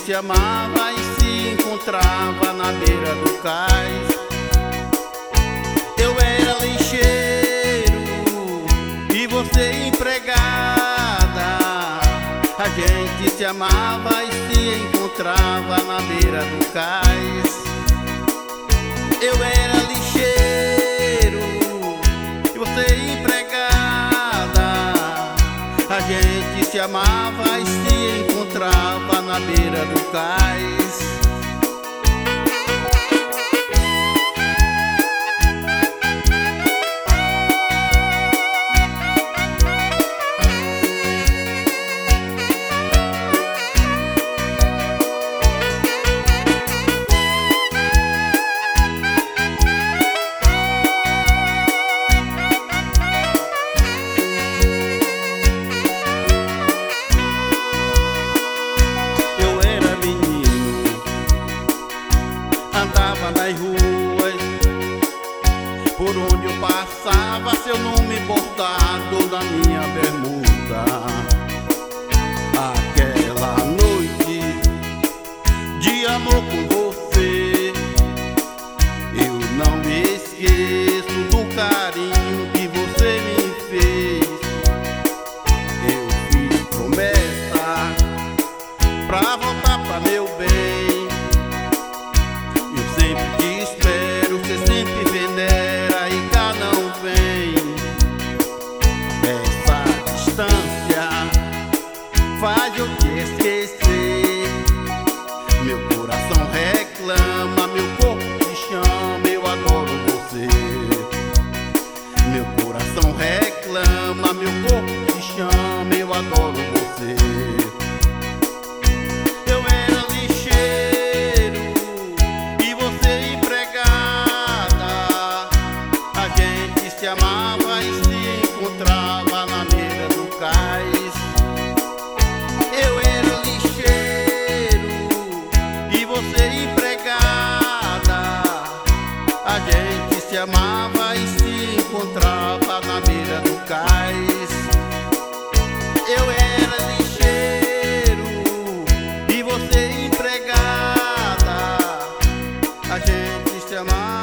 se amava e se encontrava na beira do cais. Eu era lixeiro e você empregada. A gente se amava e se encontrava na beira do cais. Eu era lixeiro e você empregada. A gente se amava e se encontrava na beira do cais. Andava nas ruas, por onde eu passava, seu nome bordado na minha bermuda. Aquela noite de amor com você, eu não me esqueço do carinho que você me fez. Eu fiz promessa pra voltar pra meu bem. Sempre te espero, você sempre venera e cá não vem. Essa distância faz eu te esquecer. Meu coração reclama, meu corpo te chama, eu adoro você. Meu coração reclama, meu corpo te chama, eu adoro você. Se amava e se encontrava na beira do cais. Eu era lixeiro e você empregada. A gente se amava e se encontrava na beira do cais. Eu era lixeiro e você empregada. A gente se amava.